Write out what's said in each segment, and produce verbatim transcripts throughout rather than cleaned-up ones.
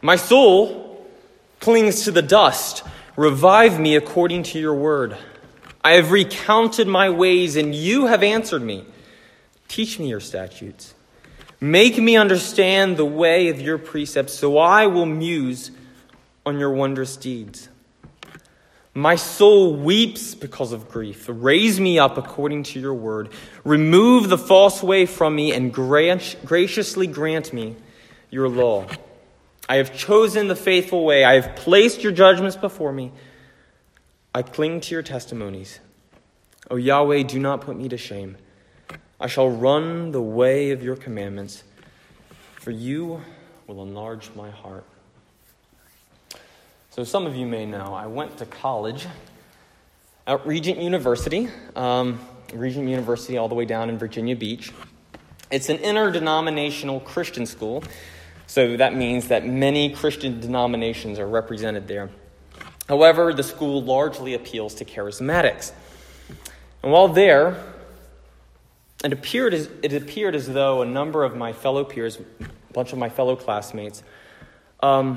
My soul clings to the dust. Revive me according to your word. I have recounted my ways, and you have answered me. Teach me your statutes. Make me understand the way of your precepts, so I will muse on your wondrous deeds. My soul weeps because of grief. Raise me up according to your word. Remove the false way from me and graciously grant me your law. I have chosen the faithful way. I have placed your judgments before me. I cling to your testimonies. O Yahweh, do not put me to shame. I shall run the way of your commandments, for you will enlarge my heart. So some of you may know, I went to college at Regent University, um, Regent University all the way down in Virginia Beach. It's an interdenominational Christian school, so that means that many Christian denominations are represented there. However, the school largely appeals to charismatics. And while there, it appeared as, it appeared as though a number of my fellow peers, a bunch of my fellow classmates, um,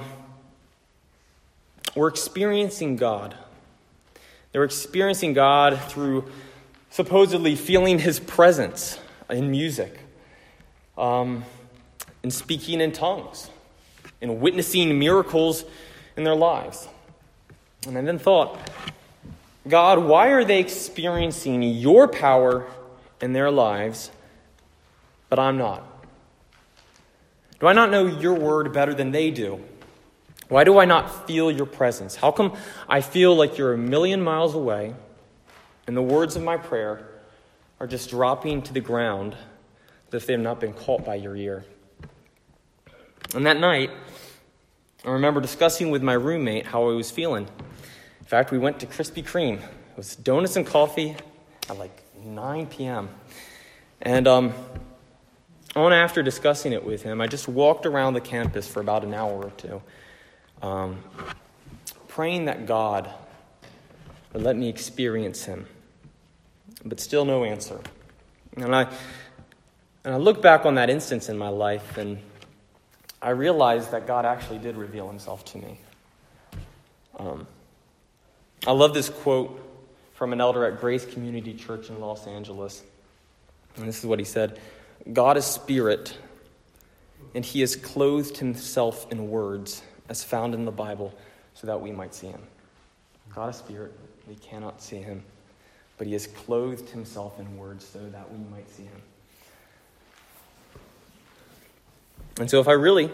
were experiencing God. They were experiencing God through supposedly feeling his presence in music, um, in speaking in tongues, in witnessing miracles in their lives. And I then thought, God, why are they experiencing your power in their lives, but I'm not? Do I not know your word better than they do? Why do I not feel your presence? How come I feel like you're a million miles away and the words of my prayer are just dropping to the ground as if they have not been caught by your ear? And that night, I remember discussing with my roommate how I was feeling. In fact, we went to Krispy Kreme. It was donuts and coffee at like nine p.m. And um, on after discussing it with him, I just walked around the campus for about an hour or two, um, praying that God would let me experience him. But still no answer. And I, and I look back on that instance in my life, and I realized that God actually did reveal himself to me. Um, I love this quote from an elder at Grace Community Church in Los Angeles. And this is what he said: God is spirit, and he has clothed himself in words, as found in the Bible, so that we might see him. God is spirit, we cannot see him, but he has clothed himself in words so that we might see him. And so if I really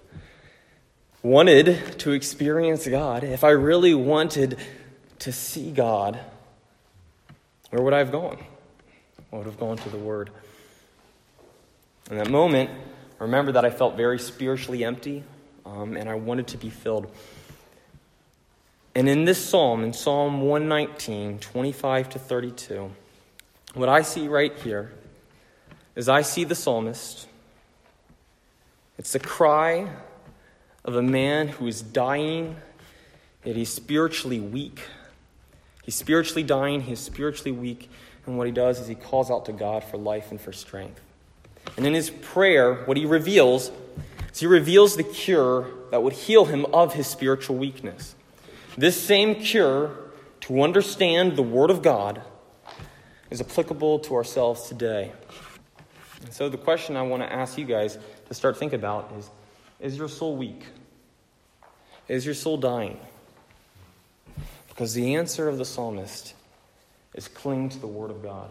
wanted to experience God, if I really wanted to see God, where would I have gone? I would have gone to the Word. In that moment, I remember that I felt very spiritually empty, um, and I wanted to be filled. And in this psalm, in Psalm one nineteen, twenty-five to thirty-two, what I see right here is I see the psalmist. It's the cry of a man who is dying, yet he's spiritually weak. He's spiritually dying, he's spiritually weak, and what he does is he calls out to God for life and for strength. And in his prayer, what he reveals is he reveals the cure that would heal him of his spiritual weakness. This same cure, to understand the Word of God, is applicable to ourselves today. And so the question I want to ask you guys to start thinking about is, is your soul weak? Is your soul dying? Because the answer of the psalmist is cling to the Word of God.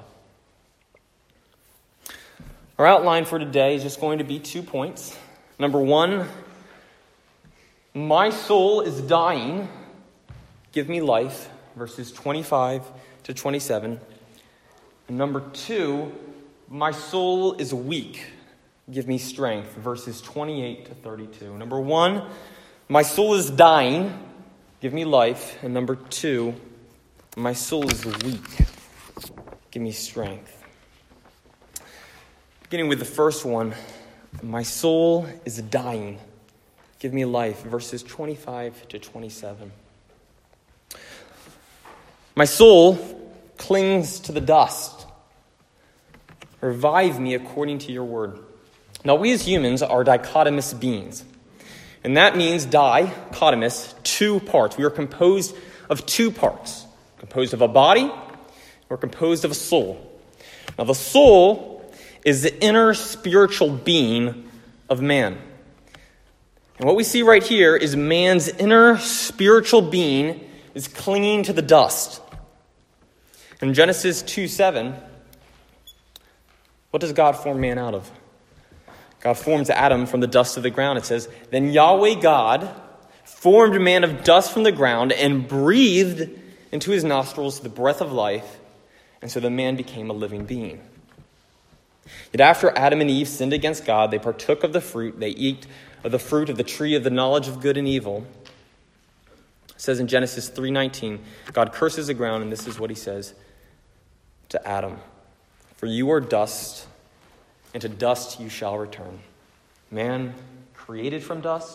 Our outline for today is just going to be two points. Number one, my soul is dying. Give me life, verses twenty-five to twenty-seven. And number two, my soul is weak. Give me strength, verses twenty-eight to thirty-two. Number one, my soul is dying. Give me life. And number two, my soul is weak. Give me strength. Beginning with the first one, my soul is dying. Give me life, verses twenty-five to twenty-seven. My soul clings to the dust. Revive me according to your word. Now, we as humans are dichotomous beings. And that means dichotomous, two parts. We are composed of two parts. Composed of a body, we're composed of a soul. Now the soul is the inner spiritual being of man. And what we see right here is man's inner spiritual being is clinging to the dust. In Genesis two seven, what does God form man out of? God forms Adam from the dust of the ground. It says, then Yahweh God formed man of dust from the ground and breathed into his nostrils the breath of life, and so the man became a living being. Yet after Adam and Eve sinned against God, they partook of the fruit. They ate of the fruit of the tree of the knowledge of good and evil. It says in Genesis three nineteen, God curses the ground, and this is what he says to Adam. For you are dust, and to dust you shall return. Man, created from dust,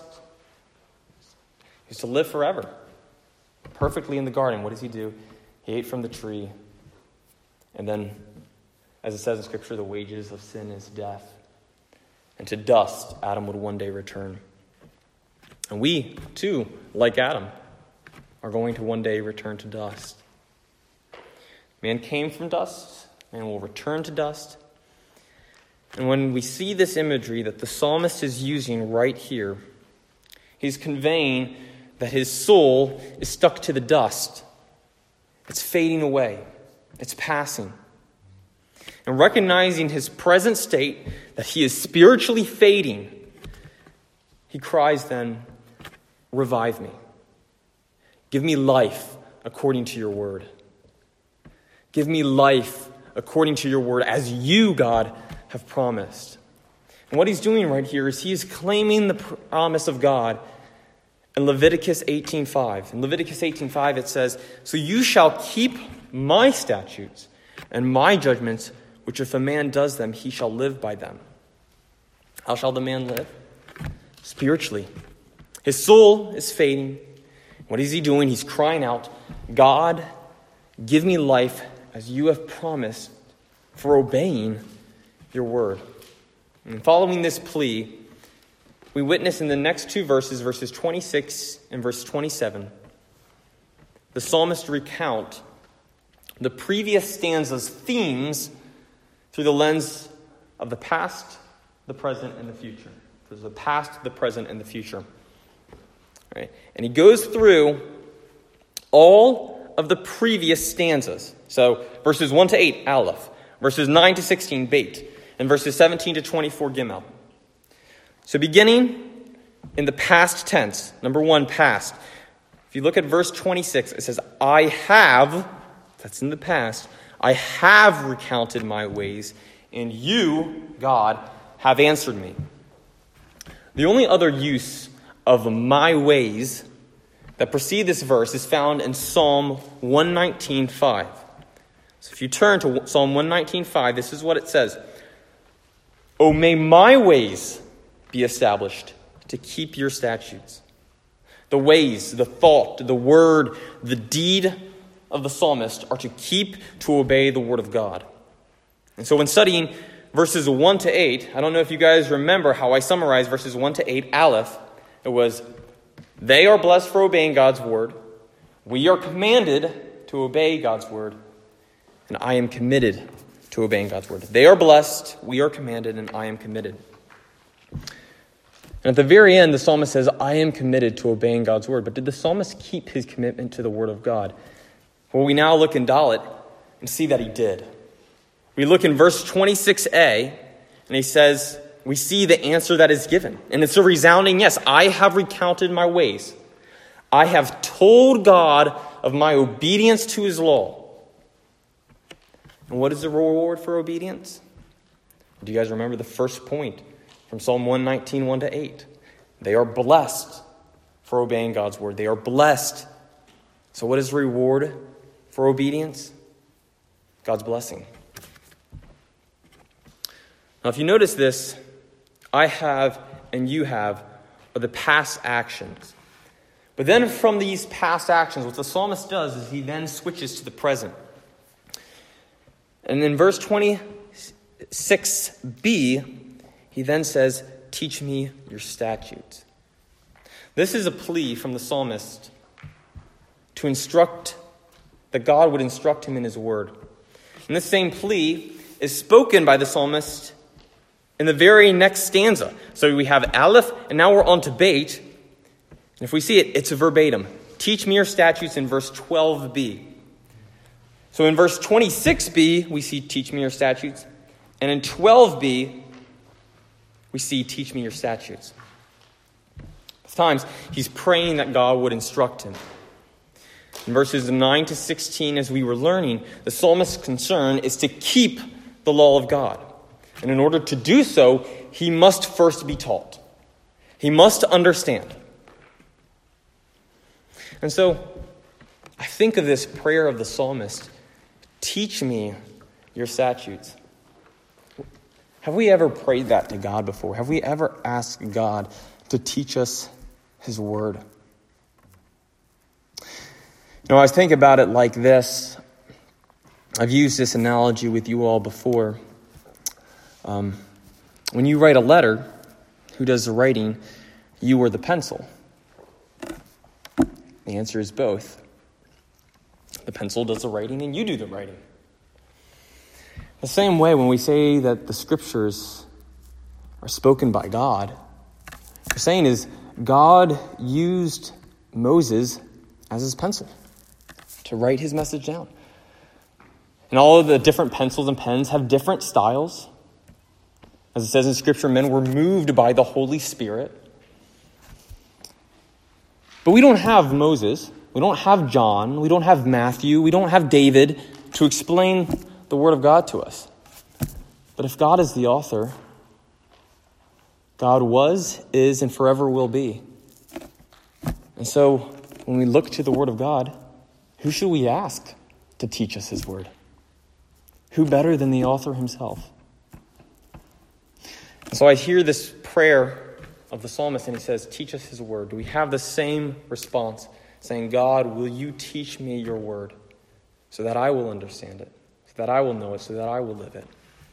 is to live forever. Perfectly in the garden, what does he do? He ate from the tree. And then, as it says in Scripture, the wages of sin is death. And to dust, Adam would one day return. And we, too, like Adam, are going to one day return to dust. Man came from dust, man will return to dust. And when we see this imagery that the psalmist is using right here, he's conveying that his soul is stuck to the dust. It's fading away. It's passing. And recognizing his present state, that he is spiritually fading, he cries then, revive me. Give me life according to your word. Give me life according to your word, as you, God, have promised. And what he's doing right here is he is claiming the promise of God in Leviticus eighteen five. In Leviticus eighteen five it says, so you shall keep my statutes and my judgments, which if a man does them, he shall live by them. How shall the man live? Spiritually. His soul is fading. What is he doing? He's crying out, God, give me life as you have promised for obeying your word. And following this plea, we witness in the next two verses, verses twenty-six and verse twenty-seven, the psalmist recount the previous stanza's themes through the lens of the past, the present, and the future. There's the past, the present, and the future. Right? And he goes through all of the previous stanzas. So verses one to eight, Aleph. Verses nine to sixteen, Beit. And verses seventeen to twenty-four, Gimel. So beginning in the past tense, number one, past. If you look at verse twenty-six, it says, I have, that's in the past, I have recounted my ways, and you, God, have answered me. The only other use of my ways that precede this verse is found in Psalm one nineteen five. So if you turn to Psalm one nineteen five, this is what it says. Oh, may my ways be established to keep your statutes. The ways, the thought, the word, the deed of the psalmist are to keep, to obey the word of God. And so when studying verses one to eight, I don't know if you guys remember how I summarized verses one to eight, Aleph. It was, they are blessed for obeying God's word. We are commanded to obey God's word. And I am committed to obeying God's word. They are blessed, we are commanded, and I am committed. And at the very end, the psalmist says, I am committed to obeying God's word. But did the psalmist keep his commitment to the word of God? Well, we now look in Dalet and see that he did. We look in verse twenty-six a, and he says, we see the answer that is given. And it's a resounding yes. I have recounted my ways. I have told God of my obedience to his law. And what is the reward for obedience? Do you guys remember the first point from Psalm one nineteen, one to eight? They are blessed for obeying God's word. They are blessed. So what is the reward for obedience? God's blessing. Now, if you notice this, I have and you have are the past actions. But then from these past actions, what the psalmist does is he then switches to the present. And in verse twenty-six b, he then says, teach me your statutes. This is a plea from the psalmist to instruct, that God would instruct him in his word. And this same plea is spoken by the psalmist in the very next stanza. So we have Aleph, and now we're on to Beit. And if we see it, it's a verbatim. Teach me your statutes in verse twelve b. So in verse twenty-six b, we see teach me your statutes. And in twelve b, we see teach me your statutes. Both times, he's praying that God would instruct him. In verses nine to sixteen, as we were learning, the psalmist's concern is to keep the law of God. And in order to do so, he must first be taught. He must understand. And so, I think of this prayer of the psalmist, teach me your statutes. Have we ever prayed that to God before? Have we ever asked God to teach us his word? You know, I was thinking about it like this. I've used this analogy with you all before. Um, when you write a letter, who does the writing, you or the pencil? The answer is both. The pencil does the writing and you do the writing. The same way when we say that the scriptures are spoken by God, what we're saying is God used Moses as his pencil to write his message down. And all of the different pencils and pens have different styles. As it says in Scripture, men were moved by the Holy Spirit. But we don't have Moses, we don't have John, we don't have Matthew, we don't have David to explain the Word of God to us. But if God is the author, God was, is, and forever will be. And so when we look to the Word of God, who should we ask to teach us his Word? Who better than the author himself? And so I hear this prayer of the psalmist, and he says, teach us his word. Do we have the same response, saying, God, will you teach me your word so that I will understand it, so that I will know it, so that I will live it?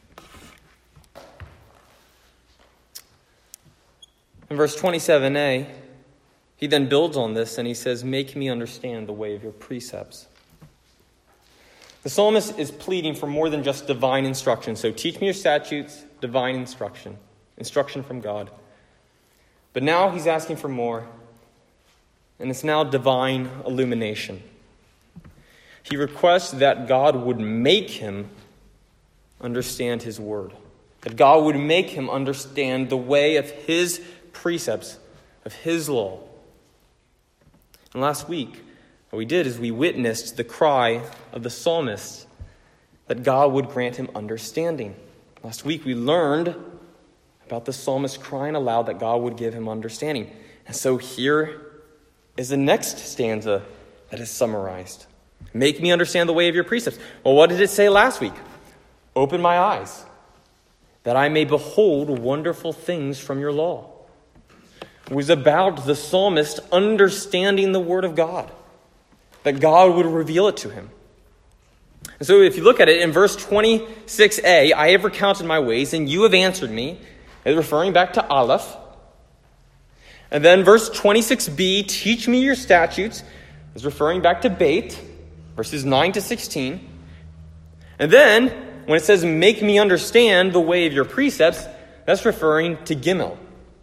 In verse twenty-seven a, he then builds on this, and he says, make me understand the way of your precepts. The psalmist is pleading for more than just divine instruction. So teach me your statutes, divine instruction, instruction from God. But now he's asking for more, and it's now divine illumination. He requests that God would make him understand his word, that God would make him understand the way of his precepts, of his law. And last week, what we did is we witnessed the cry of the psalmist that God would grant him understanding. Last week we learned about the psalmist crying aloud that God would give him understanding. And so here is the next stanza that is summarized. Make me understand the way of your precepts. Well, what did it say last week? Open my eyes, that I may behold wonderful things from your law. It was about the psalmist understanding the word of God, that God would reveal it to him. And so if you look at it in verse twenty-six a, I have recounted my ways and you have answered me. It's referring back to Aleph. And then verse twenty-six b, teach me your statutes, is referring back to Beit, verses nine to sixteen. And then when it says make me understand the way of your precepts, that's referring to Gimel.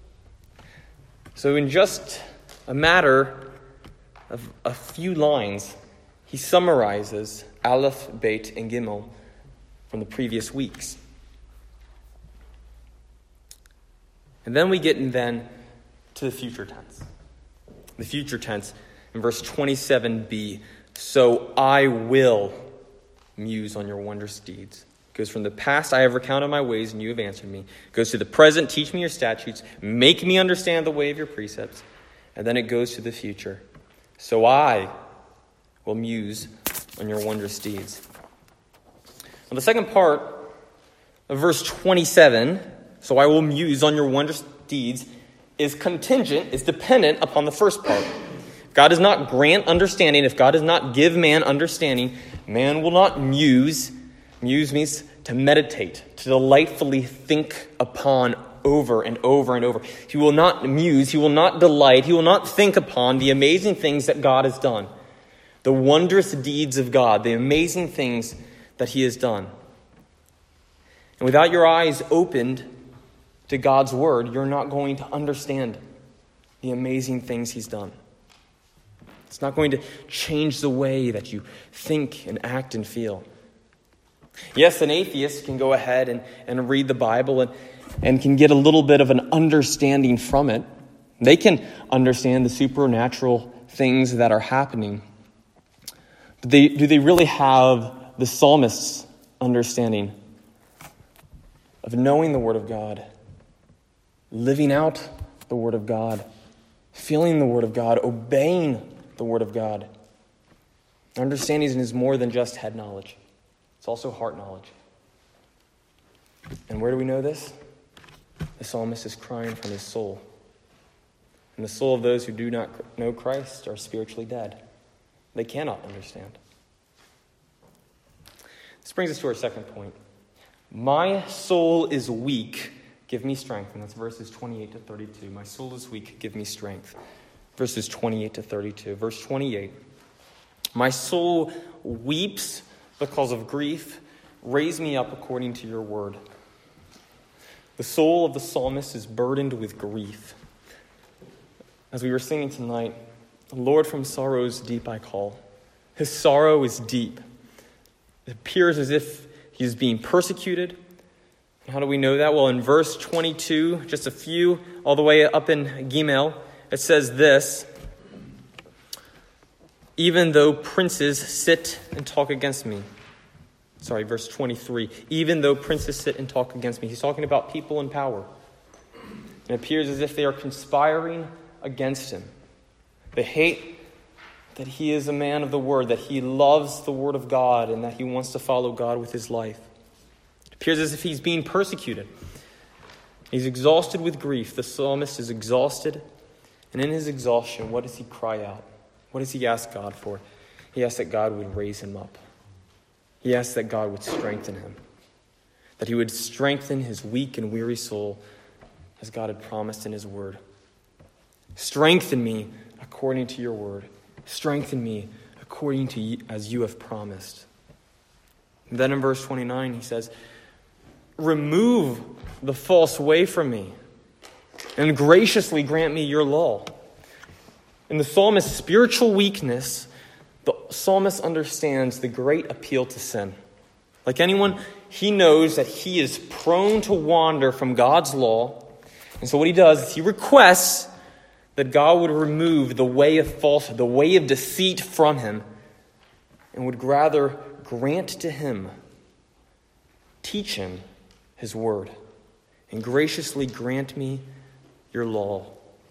So in just a matter of a few lines, he summarizes Aleph, Beit, and Gimel from the previous weeks. And then we get in then to the future tense. The future tense in verse twenty-seven b. So I will muse on your wondrous deeds. It goes from the past, I have recounted my ways and you have answered me. It goes to the present, teach me your statutes. Make me understand the way of your precepts. And then it goes to the future. So I will muse on your wondrous deeds. Well, the second part of verse twenty-seven, so I will muse on your wondrous deeds, is contingent, is dependent upon the first part. God does not grant understanding. If God does not give man understanding, man will not muse. Muse means to meditate, to delightfully think upon over and over and over. He will not muse, he will not delight, he will not think upon the amazing things that God has done, the wondrous deeds of God, the amazing things that he has done. And without your eyes opened to God's word, you're not going to understand the amazing things he's done. It's not going to change the way that you think and act and feel. Yes, an atheist can go ahead and, and read the Bible and, and can get a little bit of an understanding from it. They can understand the supernatural things that are happening. But they, do they really have the psalmist's understanding of knowing the Word of God, living out the Word of God, feeling the Word of God, obeying the Word of God? Understanding is more than just head knowledge. It's also heart knowledge. And where do we know this? The psalmist is crying from his soul. And the soul of those who do not know Christ are spiritually dead. They cannot understand. This brings us to our second point. My soul is weak, give me strength. And that's verses twenty-eight to thirty-two. My soul is weak, give me strength. Verses twenty-eight to thirty-two. Verse twenty-eight. My soul weeps because of grief. Raise me up according to your word. The soul of the psalmist is burdened with grief. As we were singing tonight, Lord, from sorrows deep I call. His sorrow is deep. It appears as if he is being persecuted. How do we know that? Well, in verse twenty-two, just a few, all the way up in Gimel, it says this: even though princes sit and talk against me. Sorry, verse twenty-three. Even though princes sit and talk against me. He's talking about people in power. It appears as if they are conspiring against him. They hate that he is a man of the word, that he loves the word of God, and that he wants to follow God with his life. It appears as if he's being persecuted. He's exhausted with grief. The psalmist is exhausted. And in his exhaustion, what does he cry out? What does he ask God for? He asks that God would raise him up. He asks that God would strengthen him. That he would strengthen his weak and weary soul as God had promised in his word. Strengthen me according to your word. Strengthen me according to you, as you have promised. And then in verse twenty-nine, he says, remove the false way from me and graciously grant me your law. In the psalmist's spiritual weakness, the psalmist understands the great appeal to sin. Like anyone, he knows that he is prone to wander from God's law. And so what he does is he requests that God would remove the way of falsehood, the way of deceit from him, and would rather grant to him, teach him his word, and graciously grant me your law.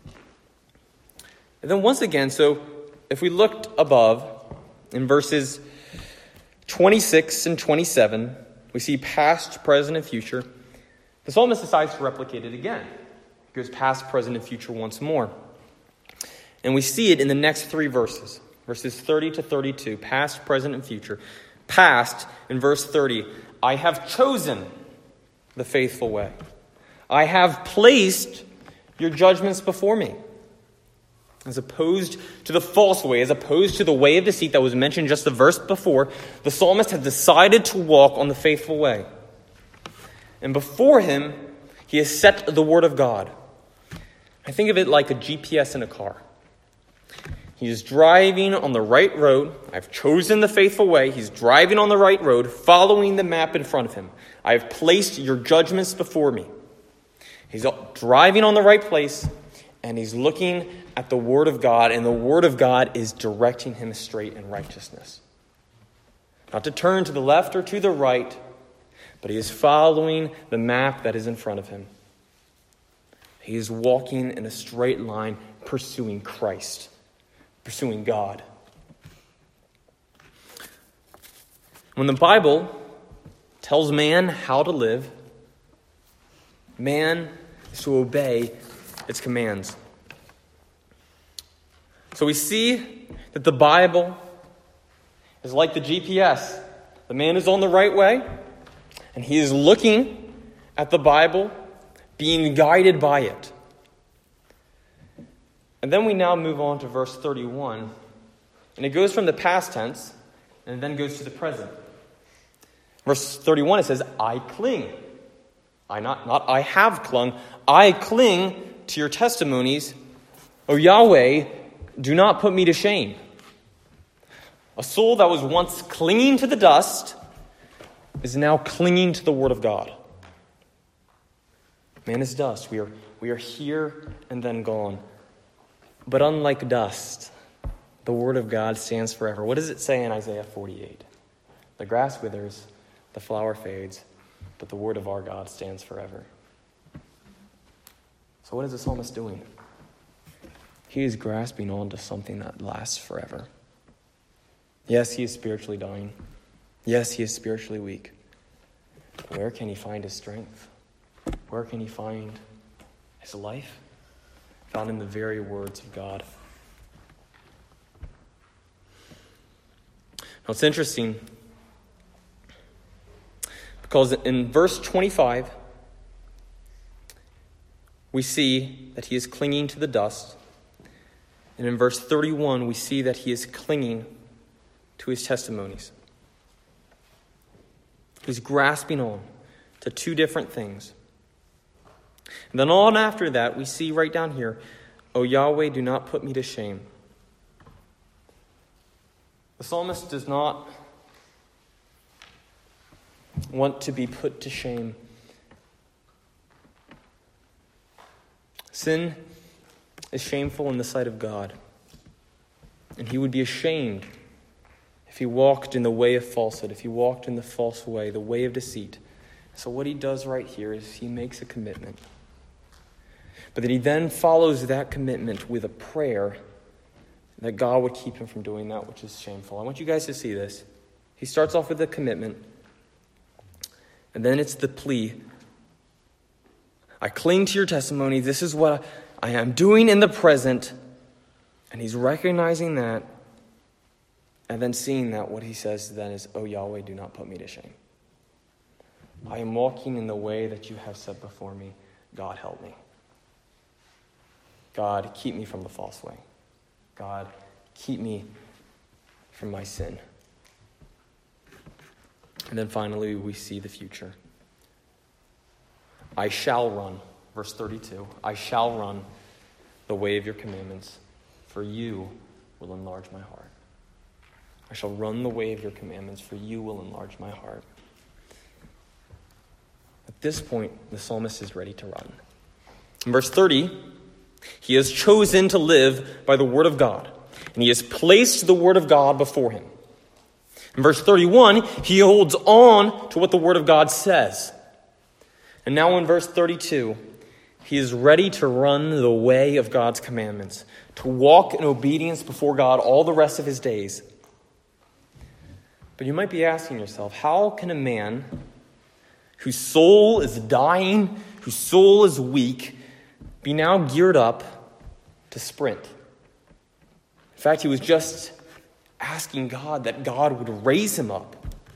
And then once again, so if we looked above in verses twenty-six and twenty-seven, we see past, present, and future. The psalmist decides to replicate it again. He goes past, present, and future once more. And we see it in the next three verses, verses thirty to thirty-two, past, present, and future. Past, in verse thirty, I have chosen the faithful way. I have placed your judgments before me. As opposed to the false way, as opposed to the way of deceit that was mentioned just the verse before, the psalmist has decided to walk on the faithful way. And before him, he has set the word of God. I think of it like a G P S in a car. He is driving on the right road. I've chosen the faithful way. He's driving on the right road, following the map in front of him. I have placed your judgments before me. He's driving on the right place, and he's looking at the word of God, and the word of God is directing him straight in righteousness. Not to turn to the left or to the right, but he is following the map that is in front of him. He is walking in a straight line, pursuing Christ. Pursuing God. When the Bible tells man how to live, man is to obey its commands. So we see that the Bible is like the G P S. The man is on the right way, and he is looking at the Bible, being guided by it. And then we now move on to verse thirty-one. And it goes from the past tense and then goes to the present. Verse thirty-one, it says, I cling. I not, not I have clung. I cling to your testimonies. O Yahweh, do not put me to shame. A soul that was once clinging to the dust is now clinging to the word of God. Man is dust. We are, we are here and then gone. But unlike dust, the word of God stands forever. What does it say in Isaiah forty-eight? The grass withers, the flower fades, but the word of our God stands forever. So what is the psalmist doing? He is grasping onto something that lasts forever. Yes, he is spiritually dying. Yes, he is spiritually weak. But where can he find his strength? Where can he find his life? Found in the very words of God. Now it's interesting because in verse twenty-five, we see that he is clinging to the dust. And in verse thirty-one, we see that he is clinging to his testimonies. He's grasping on to two different things. And then on after that, we see right down here, O Yahweh, do not put me to shame. The psalmist does not want to be put to shame. Sin is shameful in the sight of God. And he would be ashamed if he walked in the way of falsehood, if he walked in the false way, the way of deceit. So what he does right here is he makes a commitment. But that he then follows that commitment with a prayer that God would keep him from doing that which is shameful. I want you guys to see this. He starts off with a commitment, and then it's the plea. I cling to your testimony. This is what I am doing in the present. And he's recognizing that, and then seeing that, what he says then is, O Yahweh, do not put me to shame. I am walking in the way that you have set before me. God, help me. God, keep me from the false way. God, keep me from my sin. And then finally, we see the future. I shall run, verse thirty-two, I shall run the way of your commandments, for you will enlarge my heart. I shall run the way of your commandments, for you will enlarge my heart. At this point, the psalmist is ready to run. In verse thirty, he has chosen to live by the word of God, and he has placed the word of God before him. In verse thirty-one, he holds on to what the word of God says. And now in verse thirty-two, he is ready to run the way of God's commandments, to walk in obedience before God all the rest of his days. But you might be asking yourself, how can a man whose soul is dying, whose soul is weak, be now geared up to sprint? In fact, he was just asking God that God would raise him up.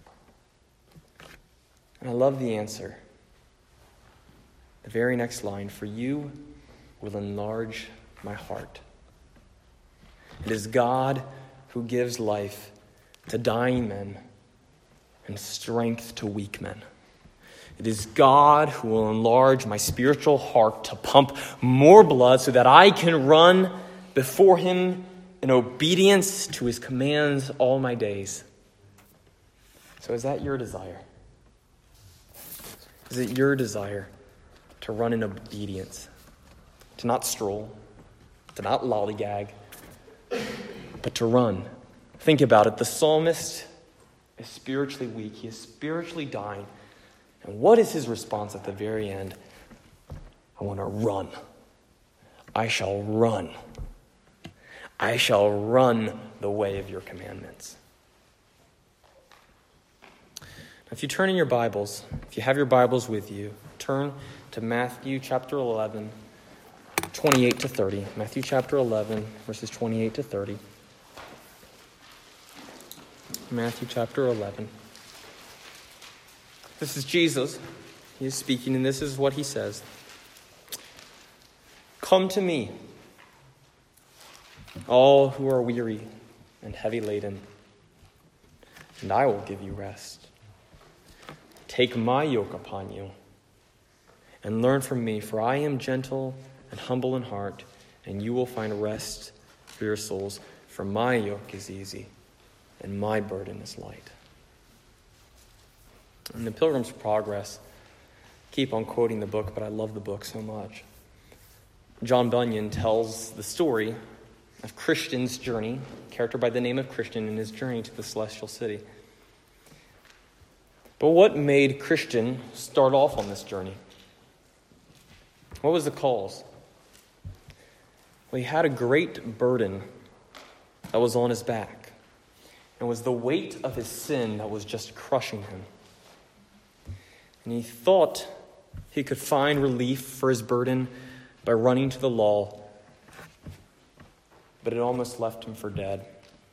And I love the answer. The very next line, for you will enlarge my heart. It is God who gives life to dying men and strength to weak men. It is God who will enlarge my spiritual heart to pump more blood so that I can run before him in obedience to his commands all my days. So is that your desire? Is it your desire to run in obedience, to not stroll, to not lollygag, but to run? Think about it. The psalmist is spiritually weak. He is spiritually dying. And what is his response at the very end? I want to run. I shall run. I shall run the way of your commandments. Now, if you turn in your Bibles, if you have your Bibles with you, turn to Matthew chapter eleven, twenty-eight to thirty. Matthew chapter eleven, verses twenty-eight to thirty. Matthew chapter eleven. This is Jesus. He is speaking, and this is what he says. Come to me, all who are weary and heavy laden, and I will give you rest. Take my yoke upon you and learn from me, for I am gentle and humble in heart, and you will find rest for your souls. For my yoke is easy and my burden is light. In the Pilgrim's Progress, I keep on quoting the book, but I love the book so much. John Bunyan tells the story of Christian's journey, a character by the name of Christian, in his journey to the celestial city. But what made Christian start off on this journey? What was the cause? Well, he had a great burden that was on his back. It was the weight of his sin that was just crushing him. And he thought he could find relief for his burden by running to the law, but it almost left him for dead.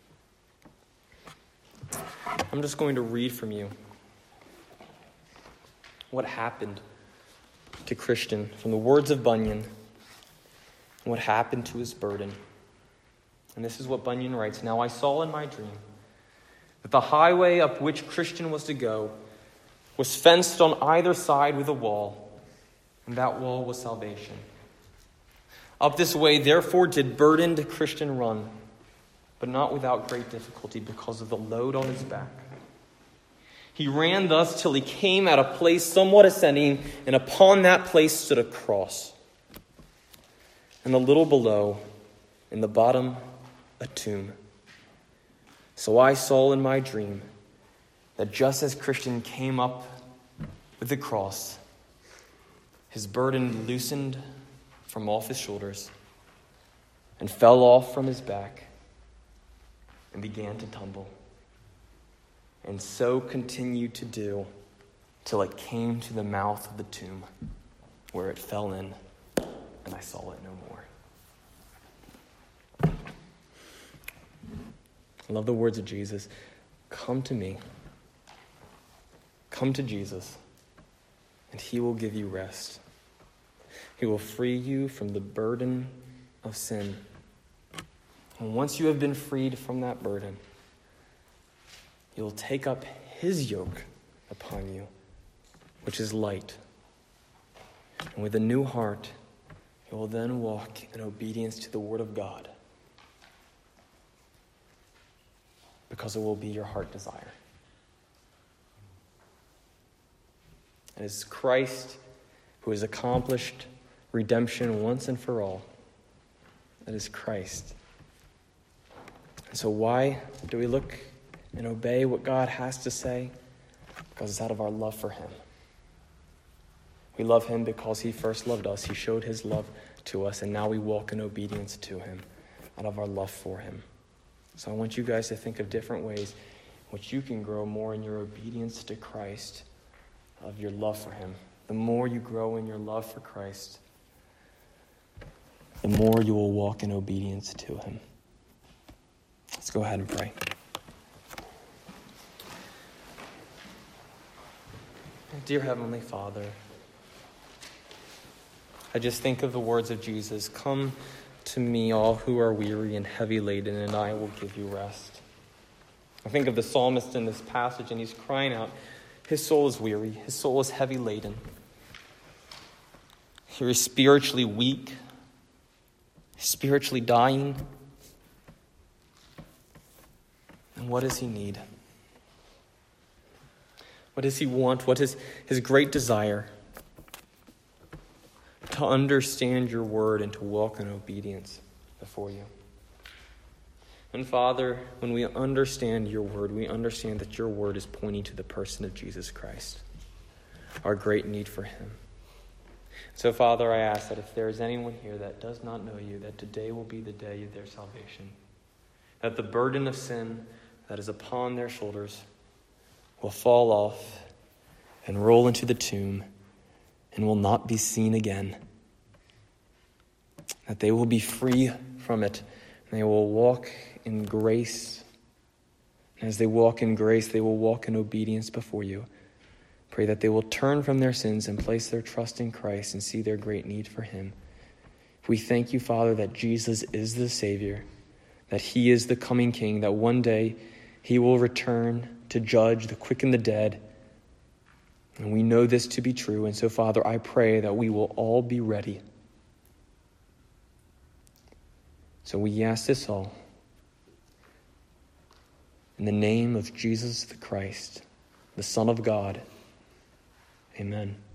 I'm just going to read from you what happened to Christian from the words of Bunyan, and what happened to his burden. And this is what Bunyan writes: "Now I saw in my dream that the highway up which Christian was to go was fenced on either side with a wall, and that wall was salvation. Up this way, therefore, did burdened Christian run, but not without great difficulty because of the load on his back. He ran thus till he came at a place somewhat ascending, and upon that place stood a cross. And a little below, in the bottom, a tomb. So I saw in my dream that just as Christian came up with the cross, his burden loosened from off his shoulders and fell off from his back and began to tumble, and so continued to do till it came to the mouth of the tomb, where it fell in, and I saw it no more." I love the words of Jesus. Come to me. Come to Jesus, and he will give you rest. He will free you from the burden of sin. And once you have been freed from that burden, you will take up his yoke upon you, which is light. And with a new heart, you will then walk in obedience to the word of God, because it will be your heart desire. It is Christ who has accomplished redemption once and for all. That is Christ. And so why do we look and obey what God has to say? Because it's out of our love for him. We love him because he first loved us. He showed his love to us, and now we walk in obedience to him out of our love for him. So I want you guys to think of different ways in which you can grow more in your obedience to Christ, of your love for him. The more you grow in your love for Christ, the more you will walk in obedience to him. Let's go ahead and pray. Dear Heavenly Father, I just think of the words of Jesus. Come to me, all who are weary and heavy laden, and I will give you rest. I think of the psalmist in this passage, and he's crying out. His soul is weary. His soul is heavy laden. He is spiritually weak, spiritually dying. And what does he need? What does he want? What is his great desire? To understand your word and to walk in obedience before you. And Father, when we understand your word, we understand that your word is pointing to the person of Jesus Christ, our great need for him. So Father, I ask that if there is anyone here that does not know you, that today will be the day of their salvation, that the burden of sin that is upon their shoulders will fall off and roll into the tomb and will not be seen again. That they will be free from it, and they will walk in grace. And as they walk in grace, they will walk in obedience before you. Pray that they will turn from their sins and place their trust in Christ and see their great need for him. We thank you, Father, that Jesus is the Savior, that he is the coming King, that one day he will return to judge the quick and the dead. And we know this to be true. And so, Father, I pray that we will all be ready. So we ask this all in the name of Jesus the Christ, the Son of God. Amen.